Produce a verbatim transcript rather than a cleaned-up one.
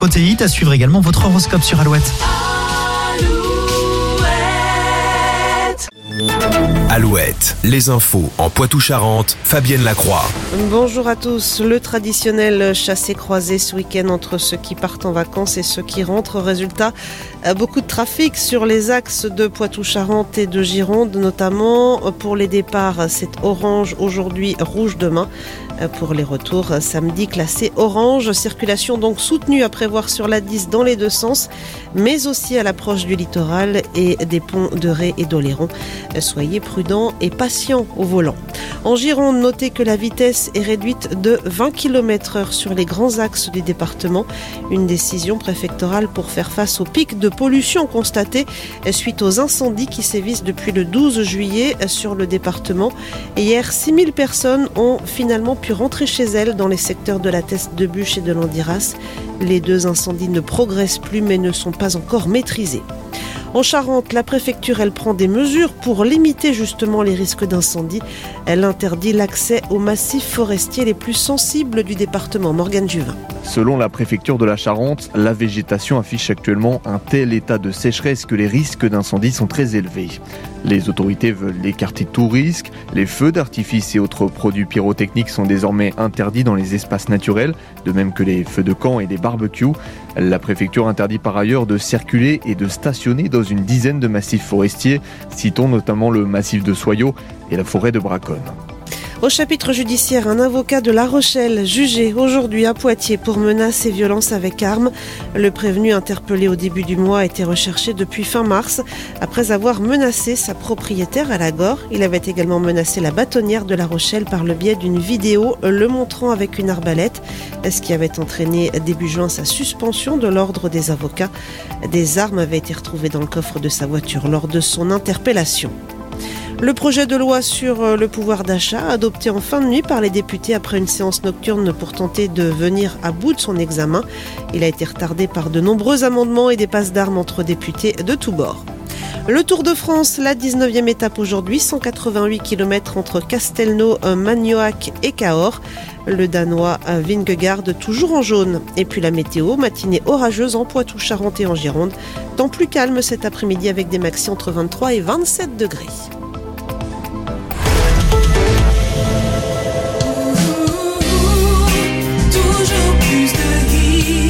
Protéite, à suivre également votre horoscope sur Alouette. Alouette, les infos en Poitou-Charentes, Fabienne Lacroix. Bonjour à tous. Le traditionnel chassé-croisé ce week-end entre ceux qui partent en vacances et ceux qui rentrent. Résultat, beaucoup de trafic sur les axes de Poitou-Charentes et de Gironde, notamment pour les départs. C'est orange aujourd'hui, rouge demain. Pour les retours, samedi classé orange. Circulation donc soutenue à prévoir sur l'A dix dans les deux sens, mais aussi à l'approche du littoral et des ponts de Ré et d'Oléron. Soyez prudents et patients au volant. En Gironde, notez que la vitesse est réduite de vingt kilomètres heure sur les grands axes du département. Une décision préfectorale pour faire face au pic de pollution constaté suite aux incendies qui sévissent depuis le douze juillet sur le département. Hier, six mille personnes ont finalement pu rentrer chez elles dans les secteurs de la Teste de Bûche et de l'Andiras. Les deux incendies ne progressent plus mais ne sont pas encore maîtrisés. En Charente, la préfecture, elle prend des mesures pour limiter justement les risques d'incendie. Elle interdit l'accès aux massifs forestiers les plus sensibles du département. Morgane Juvin. Selon la préfecture de la Charente, la végétation affiche actuellement un tel état de sécheresse que les risques d'incendie sont très élevés. Les autorités veulent écarter tout risque. Les feux d'artifice et autres produits pyrotechniques sont désormais interdits dans les espaces naturels, de même que les feux de camp et les barbecues. La préfecture interdit par ailleurs de circuler et de stationner dans une dizaine de massifs forestiers, citons notamment le massif de Soyaux et la forêt de Braconne. Au chapitre judiciaire, un avocat de La Rochelle jugé aujourd'hui à Poitiers pour menaces et violences avec armes. Le prévenu interpellé au début du mois a été recherché depuis fin mars après avoir menacé sa propriétaire à la Gore. Il avait également menacé la bâtonnière de La Rochelle par le biais d'une vidéo le montrant avec une arbalète, ce qui avait entraîné début juin sa suspension de l'ordre des avocats. Des armes avaient été retrouvées dans le coffre de sa voiture lors de son interpellation. Le projet de loi sur le pouvoir d'achat, adopté en fin de nuit par les députés après une séance nocturne pour tenter de venir à bout de son examen. Il a été retardé par de nombreux amendements et des passes d'armes entre députés de tous bords. Le Tour de France, la dix-neuvième étape aujourd'hui, cent quatre-vingt-huit kilomètres entre Castelnau, Magnoac et Cahors. Le Danois Vingegaard toujours en jaune. Et puis la météo, matinée orageuse en Poitou-Charentes et en Gironde. Temps plus calme cet après-midi avec des maxi entre vingt-trois et vingt-sept degrés.